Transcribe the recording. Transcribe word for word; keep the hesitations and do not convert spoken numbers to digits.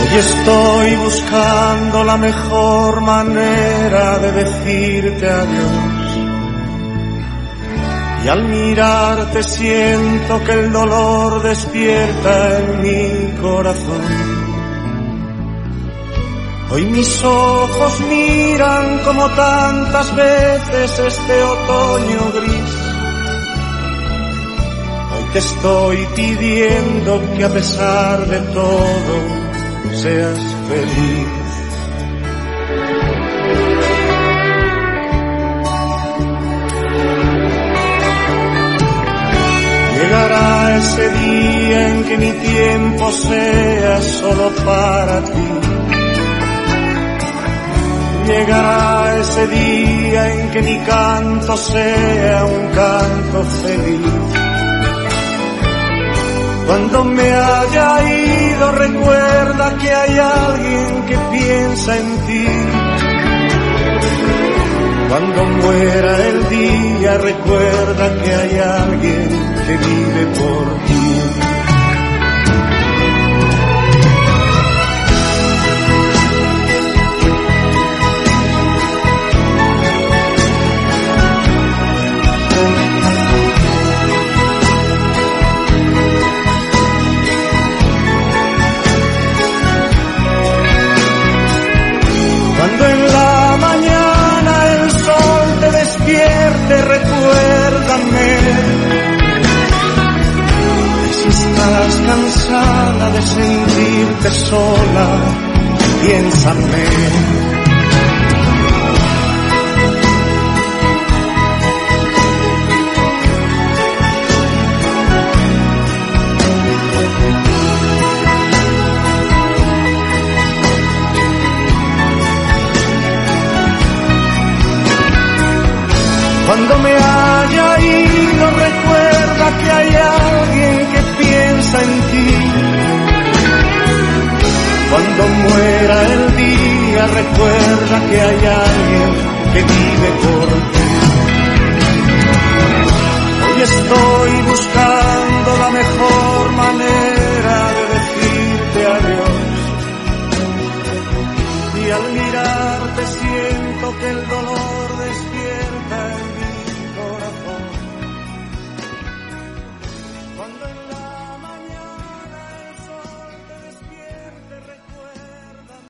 Hoy estoy buscando la mejor manera de decirte adiós, y al mirarte siento que el dolor despierta en mi corazón. Hoy mis ojos miran como tantas veces este otoño gris. Hoy te estoy pidiendo que a pesar de todo seas feliz. Llegará ese día en que mi tiempo sea solo para ti. Llegará ese día en que mi canto sea un canto feliz. Cuando me haya ido, recuerda que hay alguien que piensa en ti. Cuando muera el día, recuerda que hay alguien que vive por ti. Cuando en la mañana el sol te despierte, recuérdame. Y si estás cansada de sentirte sola, piénsame. Cuando me haya ido, recuerda que hay alguien que piensa en ti. Cuando muera el día, recuerda que hay alguien que vive por ti. Hoy estoy buscando la mejor manera de decirte adiós, y al mirarte siento que el dolor despierta